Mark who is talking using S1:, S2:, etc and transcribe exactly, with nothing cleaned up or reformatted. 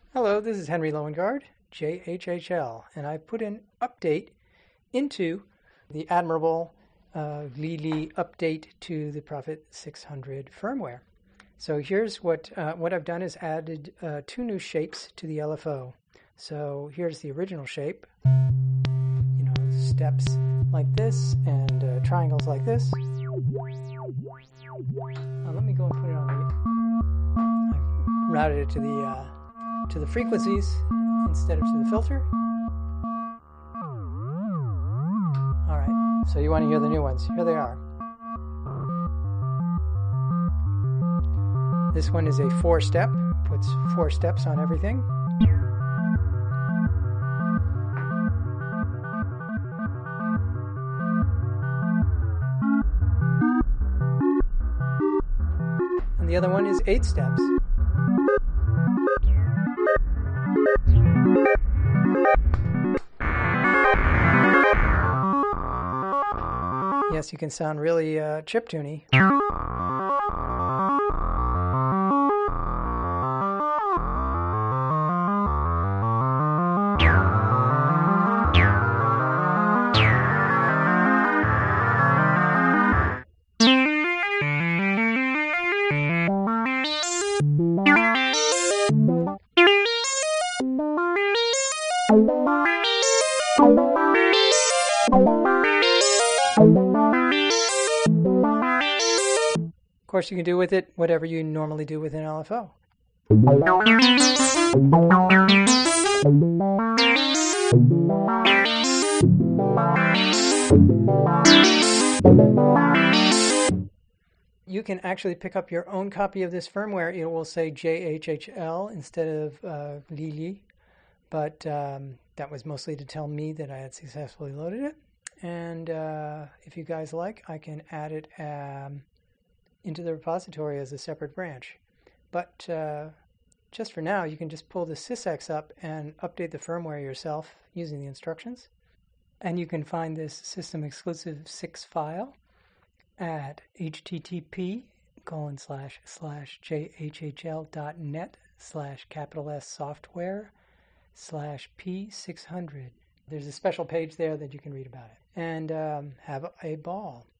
S1: Hello, this is Henry Lowengaard, J H H L, and I put an update into the admirable uh, Lili update to the Prophet six hundred firmware. So here's what uh, what I've done is added uh, two new shapes to the L F O. So here's the original shape, you know, steps like this and uh, triangles like this. Now let me go and put it on the. I've routed it to the uh, to the frequencies instead of to the filter. All right, so you want to hear the new ones. Here they are. This one is a four step, puts four steps on everything. And the other one is eight steps. Yes, you can sound really uh, chiptune-y. Of course, you can do with it whatever you normally do with an L F O. You can actually pick up your own copy of this firmware. It will say J H H L instead of uh, Lili, but um, that was mostly to tell me that I had successfully loaded it. And uh, if you guys like, I can add it um, into the repository as a separate branch. But uh, just for now, you can just pull the sysx up and update the firmware yourself using the instructions. And you can find this system exclusive six file at http colon slash slash jhhl.net slash capital S software slash P600. There's a special page there that you can read about it. And um, have a ball.